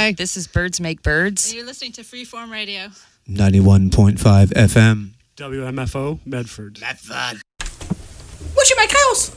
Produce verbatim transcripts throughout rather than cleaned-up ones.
Hi. This is Birds Make Birds. And you're listening to Freeform Radio. ninety-one point five F M. W M F O, Medford. Medford. What's your make house?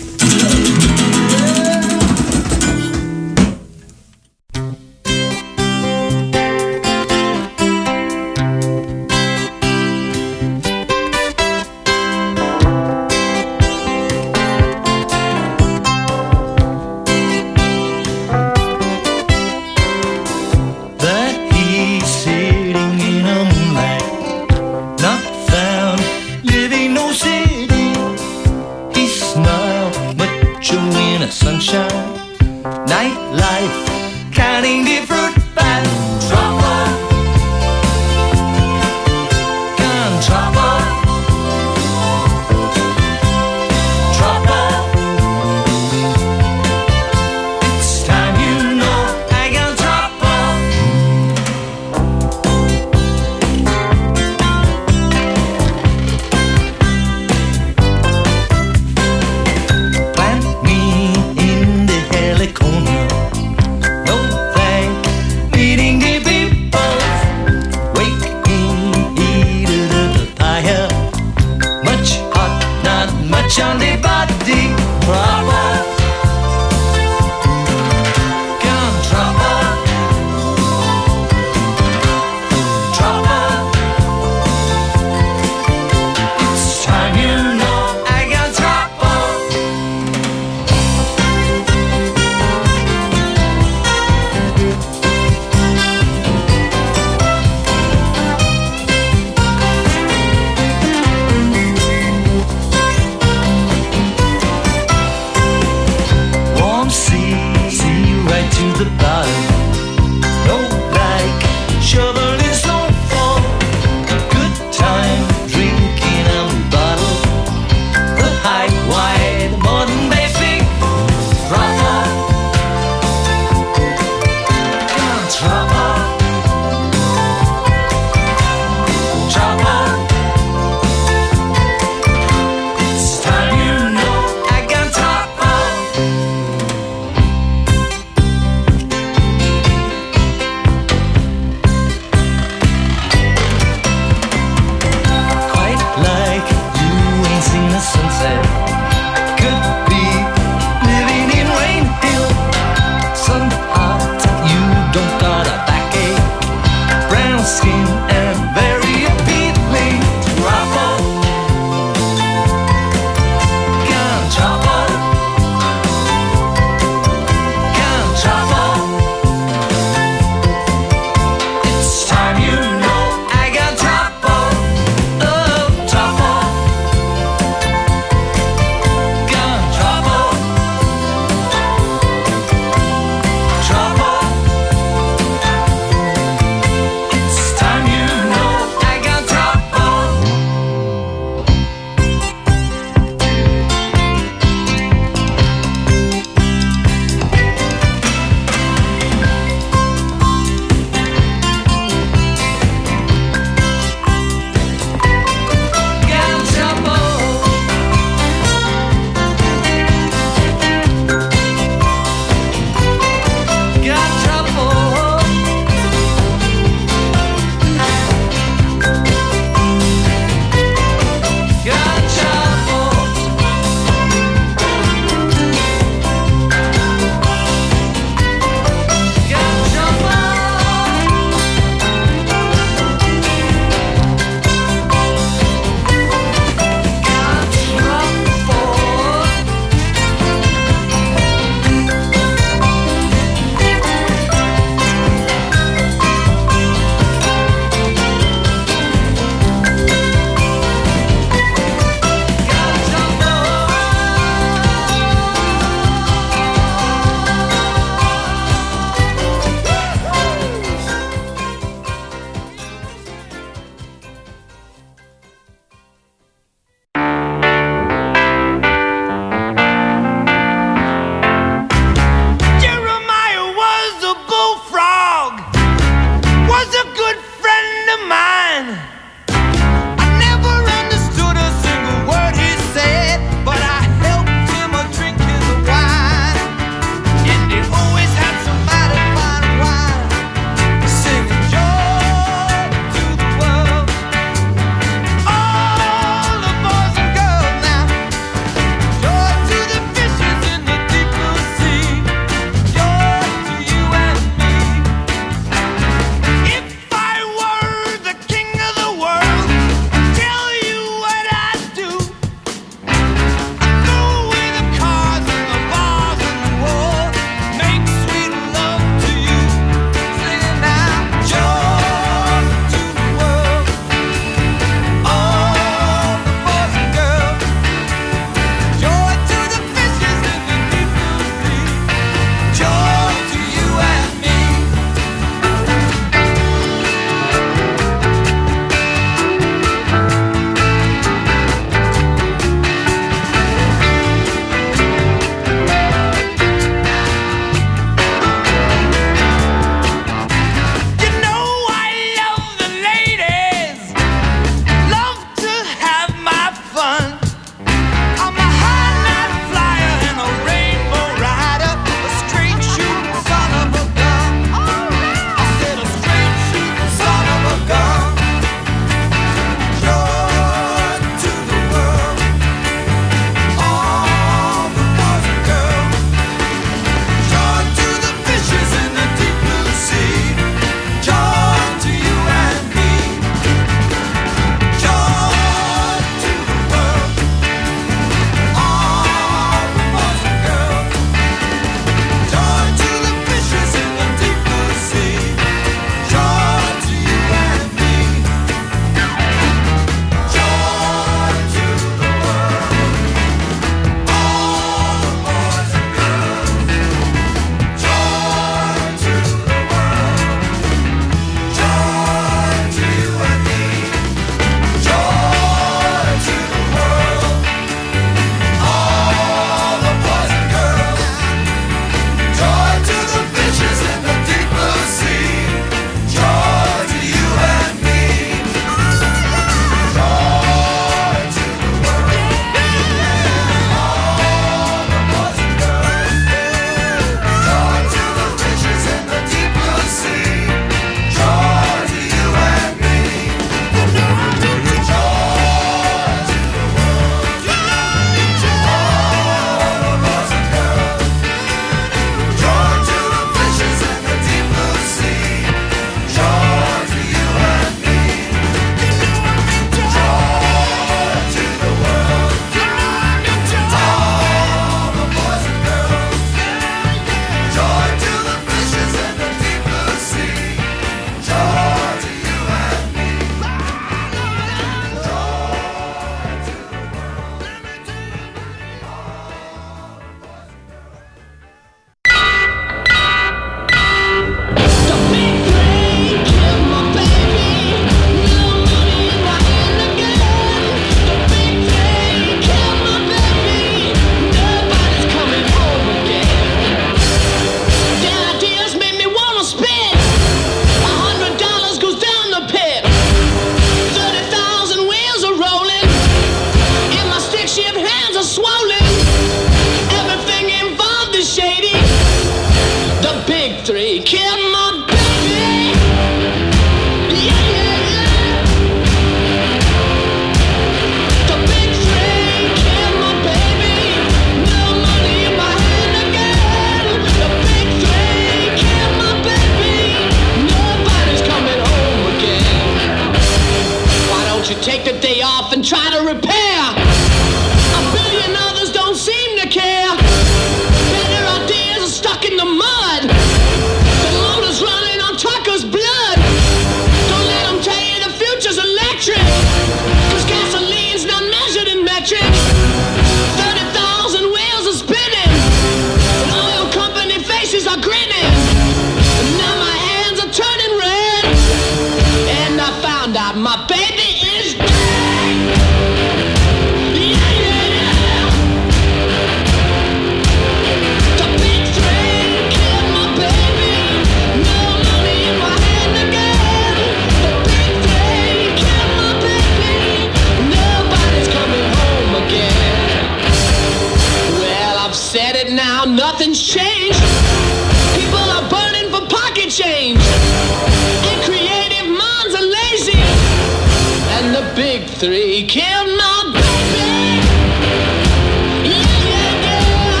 changed. People are burning for pocket change. And creative minds are lazy. And the big three killed my baby. Yeah, yeah, yeah.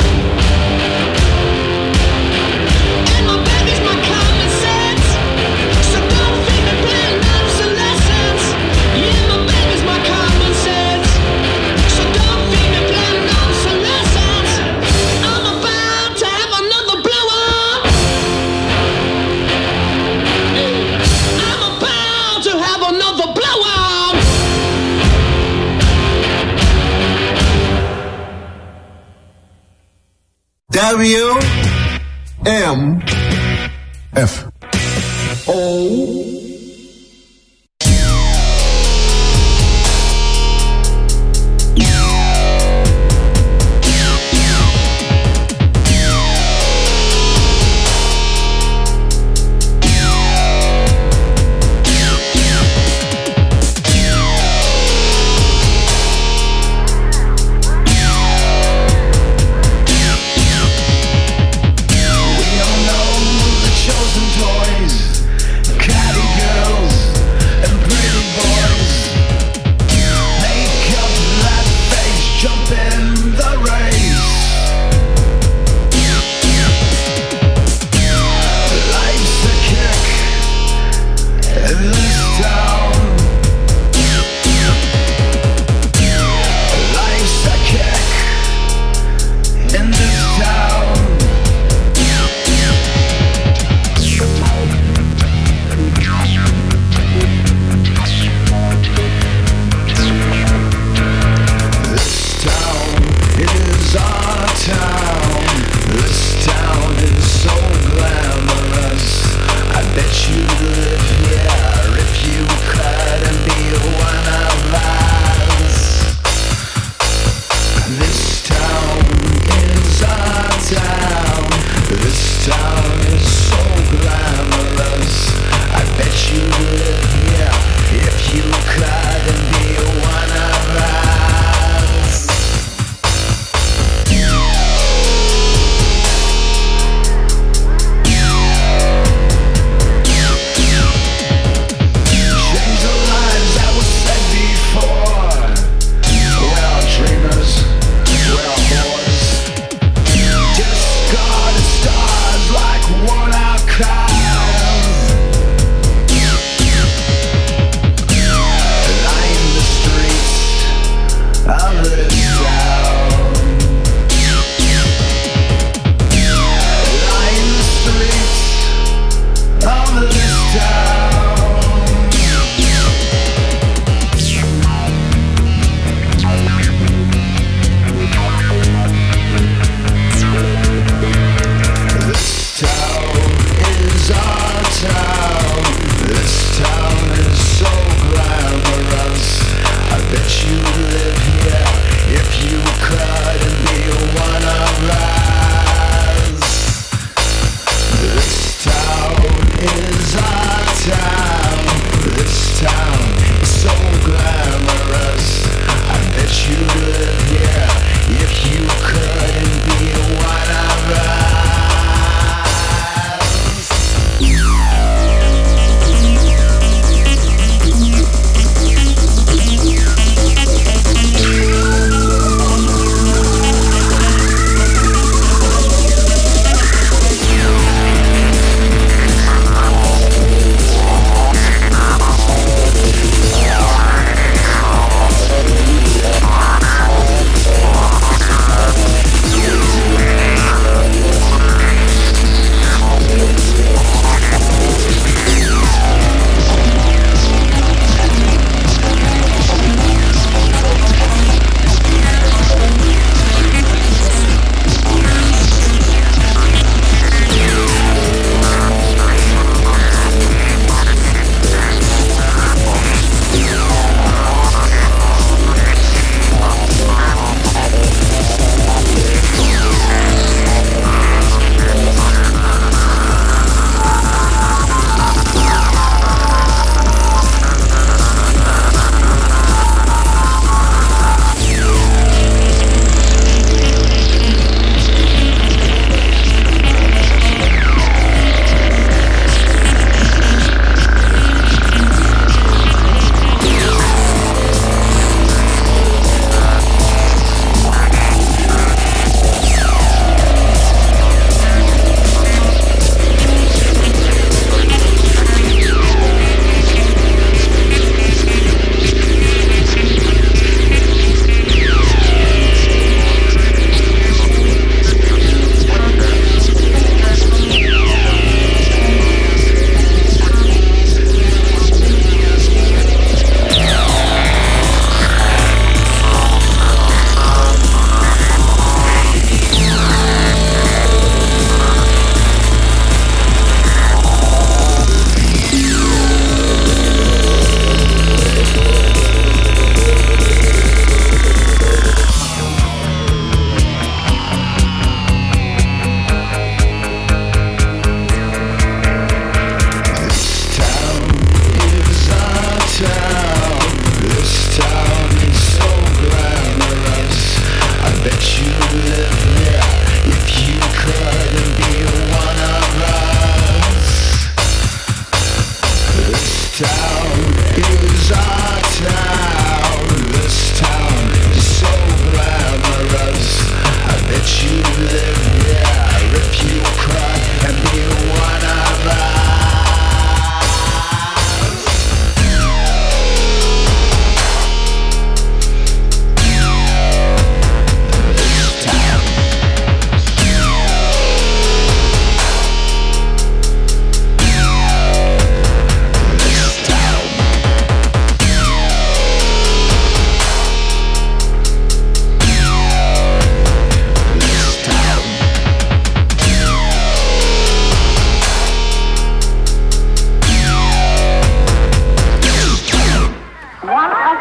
And my baby's my common sense. So don't feed me blind obsolescence. Yeah, my baby's my common sense. So don't feed me blind obsolescence. I'm about to have another blow up. I'm about to have another blow up. W M F O chosen toys, cat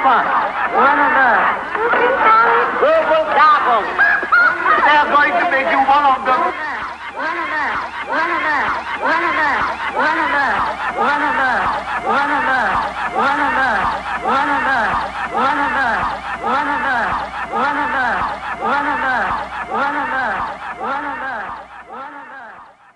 fun. One of them. Purple Gotham. They're going to make you one of them. One of them. One of them. One of them. One of them. One of them. One of them. One of them. One of them. One of them. One of them. One of them. One of them. One of them. One of them. One of them.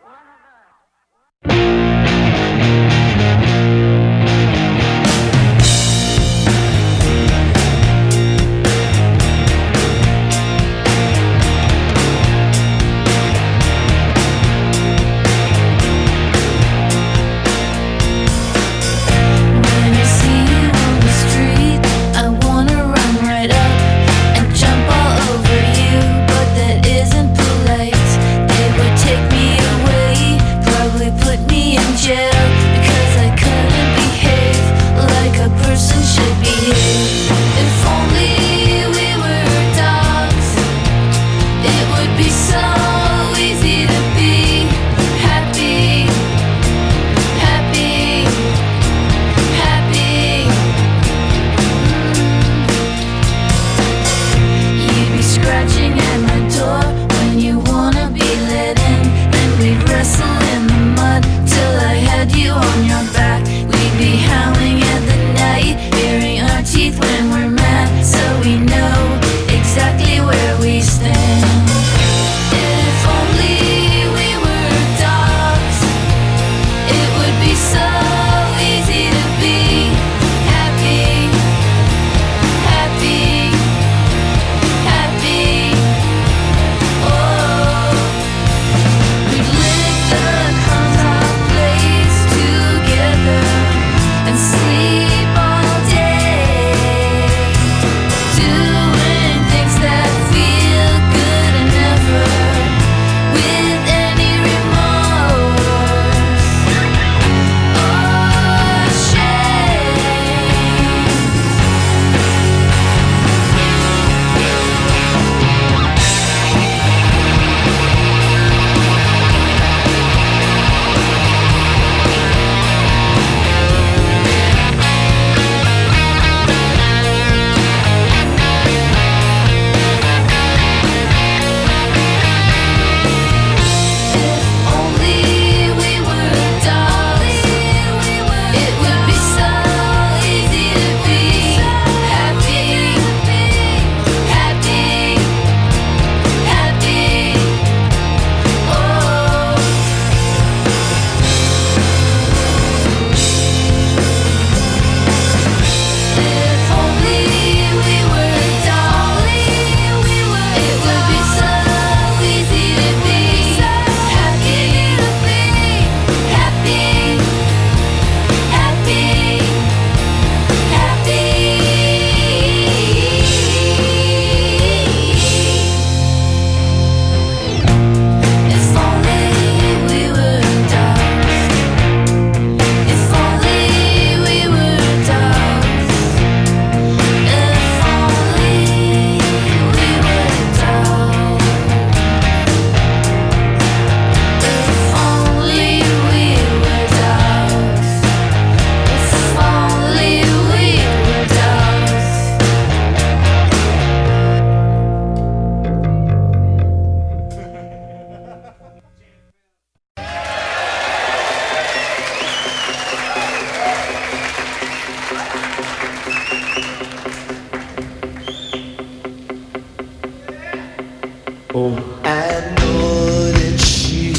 Oh, I know that she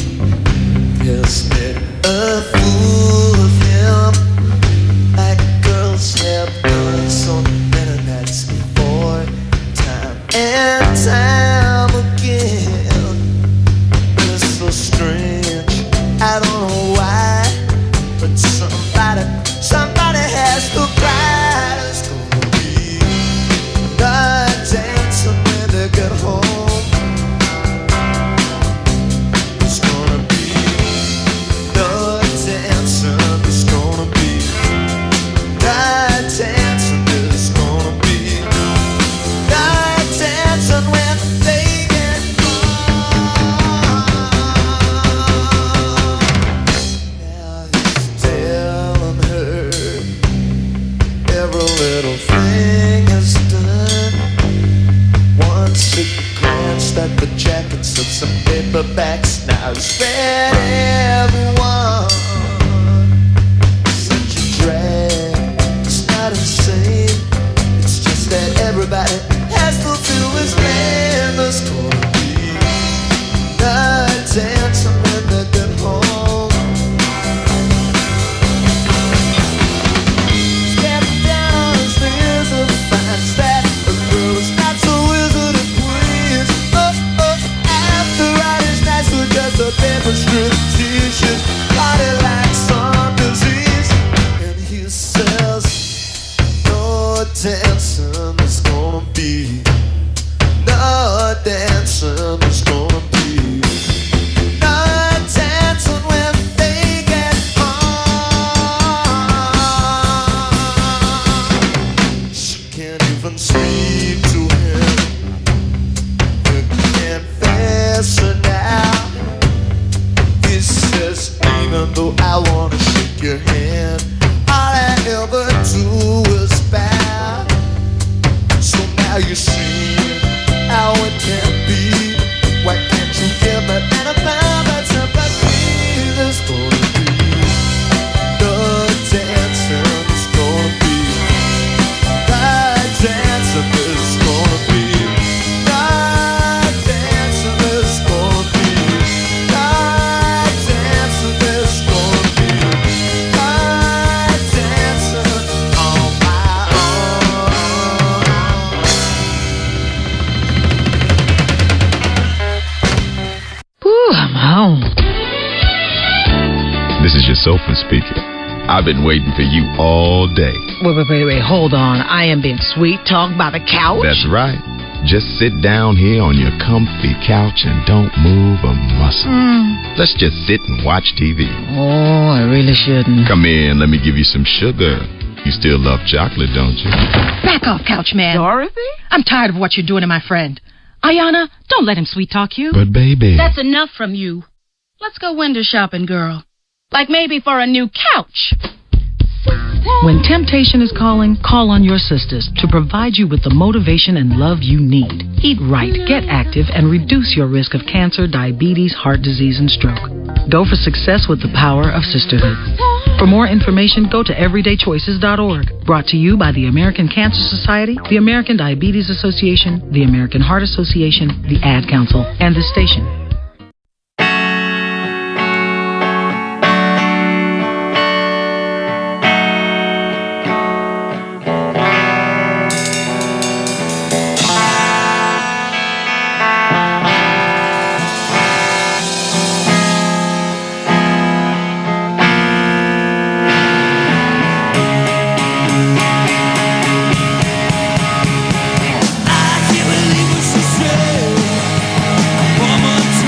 has been a fool of him, like girls have done so many nights before, time and time again. It's so strange, I don't know why, but somebody, somebody has to cry. It's gonna be the dance when they get home. little thing is done. Once it glanced at the jackets of some paperbacks, now it's read everyone. Such a drag, it's not insane. It's just that everybody has to feel this man. There's gonna be night dancing when they get home. Step down the stairs and finds that a girl is not so wizard and please. Oh, oh, after all his nights with just a paper strip t-shirt, body like some disease. And he says, no dancing is gonna be, no dancing is gonna be, no dancing when they get home. She can't even speak to him. You can't face her now. He says, even though I wanna shake your hand, all I ever do is bow. So now you see how it can be. Why can't you give me anything but sympathy? There's gonna be no dancing, there's gonna be no dancing, there's gonna be no dancing, there's gonna be no dancing, there's gonna be no dancing on my own. Ooh, I'm home. This is your sofa speaker. I've been waiting for you all day. Wait, wait, wait, wait, hold on. I am being sweet talked by the couch. That's right. Just sit down here on your comfy couch and don't move a muscle. Mm. Let's just sit and watch T V. Oh, I really shouldn't. Come in, let me give you some sugar. You still love chocolate, don't you? Back off, couch man. Dorothy? I'm tired of what you're doing to my friend. Ayana, don't let him sweet talk you. But baby. That's enough from you. Let's go window shopping, girl. Like maybe for a new couch. When temptation is calling, call on your sisters to provide you with the motivation and love you need. Eat right, get active, and reduce your risk of cancer, diabetes, heart disease, and stroke. Go for success with the power of sisterhood. For more information, go to everyday choices dot org. Brought to you by the American Cancer Society, the American Diabetes Association, the American Heart Association, the Ad Council, and this station. I can't believe what she said. One more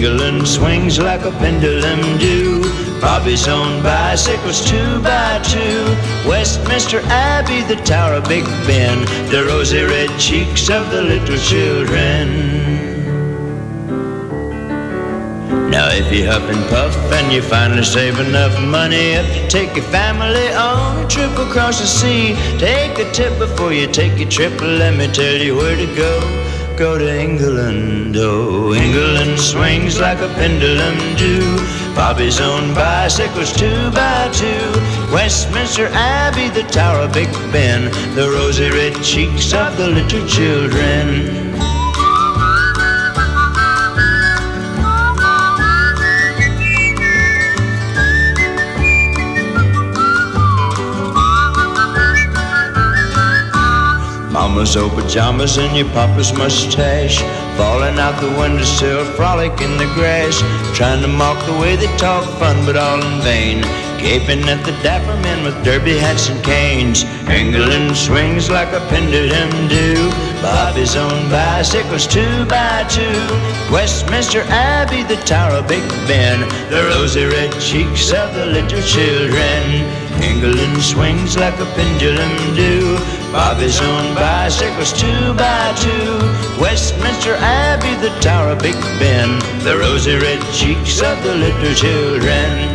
England swings like a pendulum do. Bobby's own bicycles two by two. Westminster Abbey, the Tower of Big Ben, the rosy red cheeks of the little children. Now if you huff and puff and you finally save enough money up to take your family on a trip across the sea, take a tip before you take your trip. Let me tell you where to go. Go to England, oh, England swings like a pendulum do. Bobby's own bicycles two by two. Westminster Abbey, the Tower of Big Ben, the rosy red cheeks of the little children. Mama's old pajamas and your papa's mustache, falling out the windowsill, frolic in the grass, trying to mock the way they talk fun, but all in vain, gaping at the dapper men with derby hats and canes. England swings like a pendulum do. Bobby's own bicycles two by two. Westminster Abbey, the Tower of Big Ben, the rosy red cheeks of the little children. England swings like a pendulum do. Bobby's own bicycles two by two. Westminster Abbey, the Tower of Big Ben, the rosy red cheeks of the little children.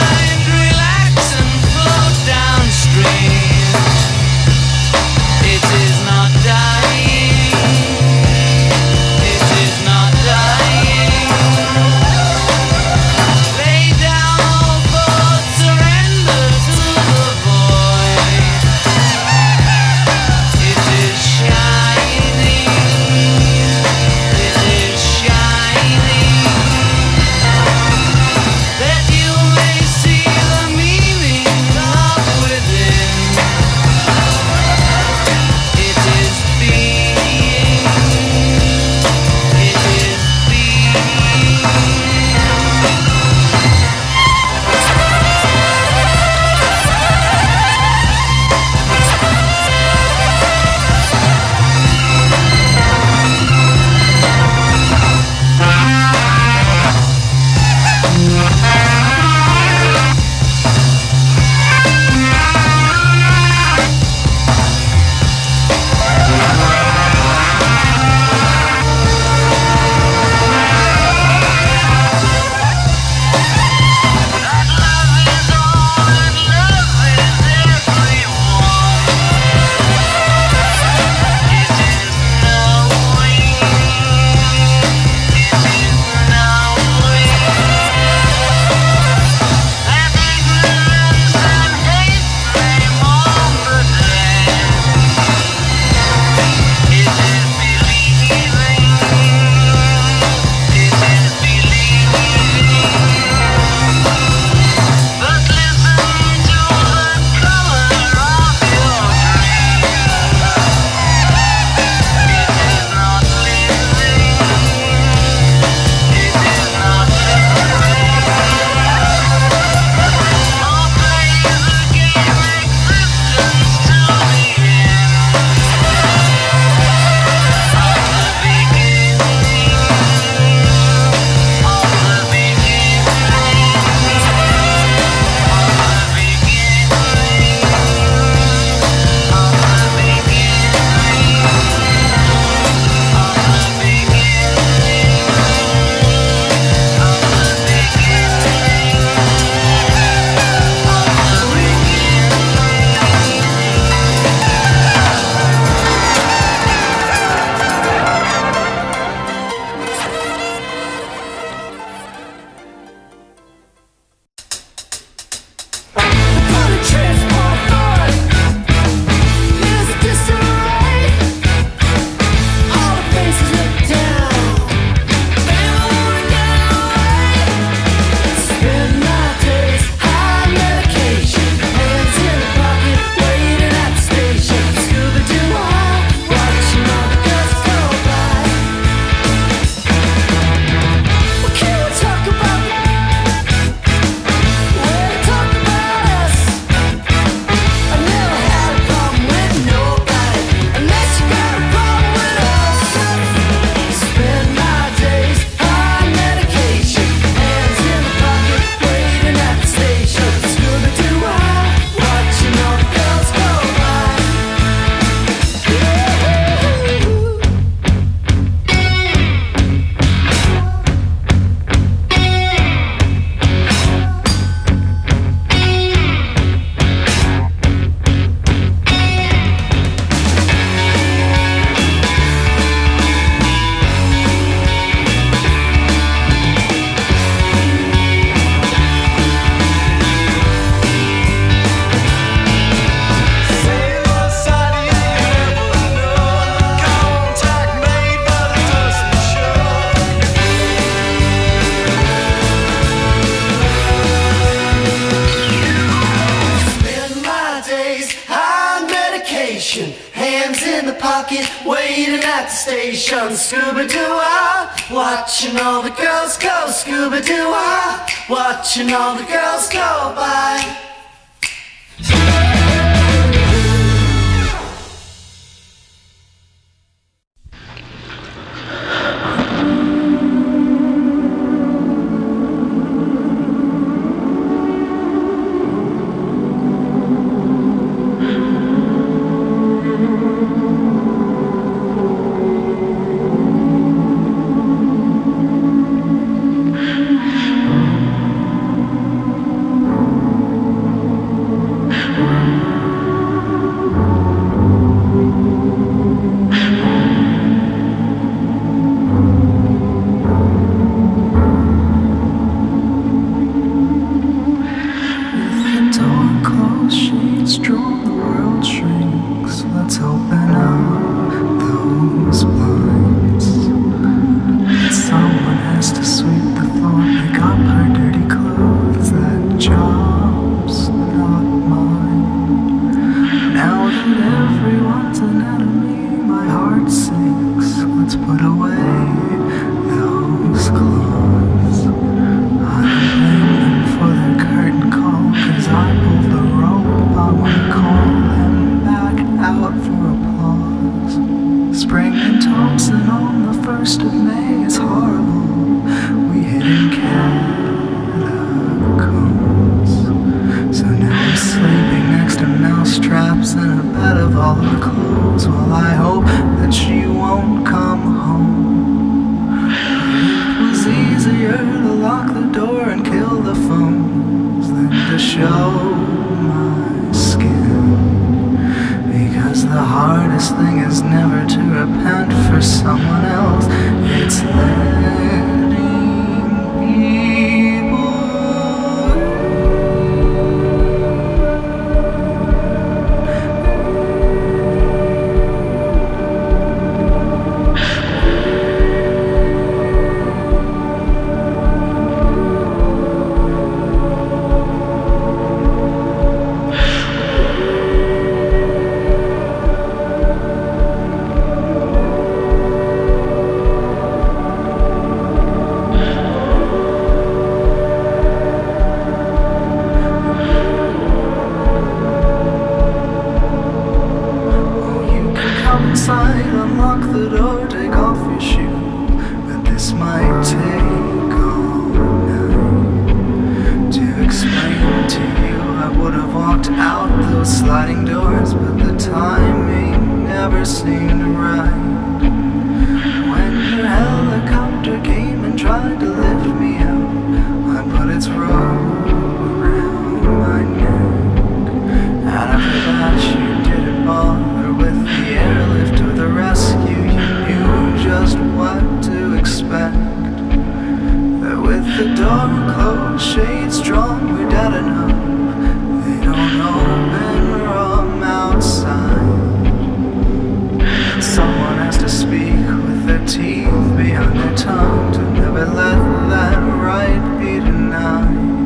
It's pocket, waiting at the station. Scuba-doo-ah, watching all the girls go. Scuba-doo-ah, watching all the girls go by. Teeth beyond their tongue to never let that right be denied.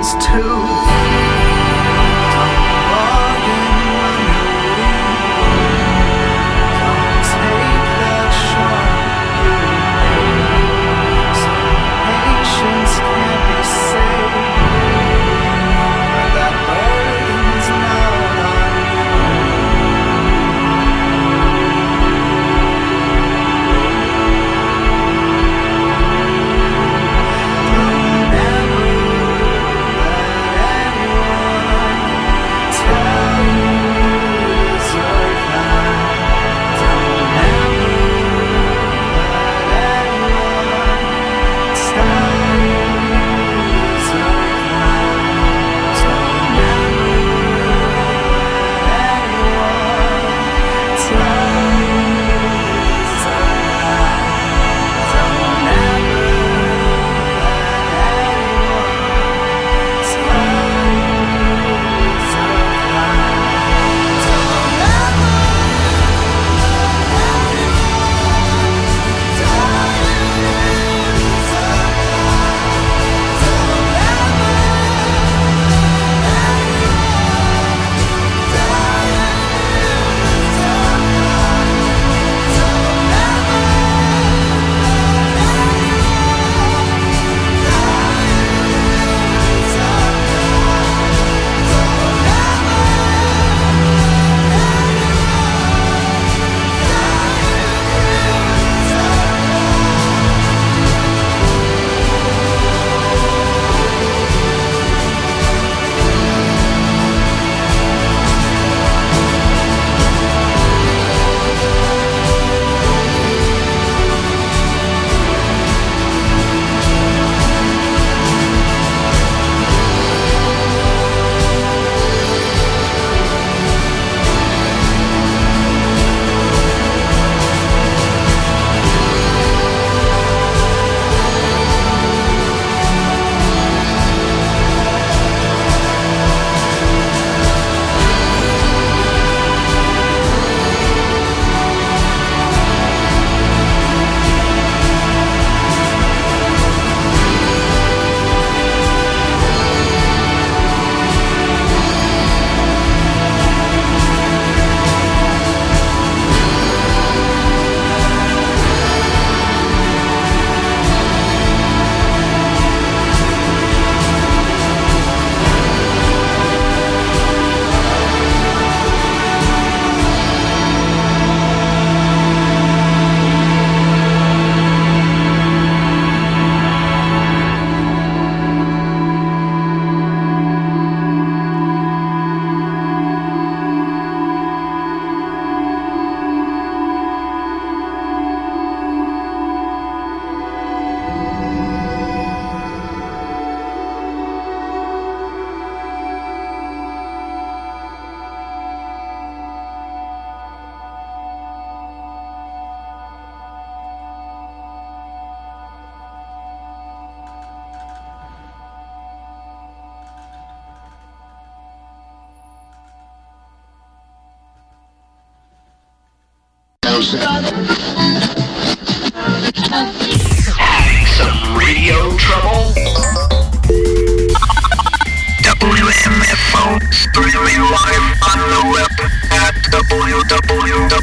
lion's tooth. Don't bargain when you're weak. Don't take that short view. Some nations can't be saved, but that burden's not on you. Having some radio trouble? W M F O streaming live on the web at w w w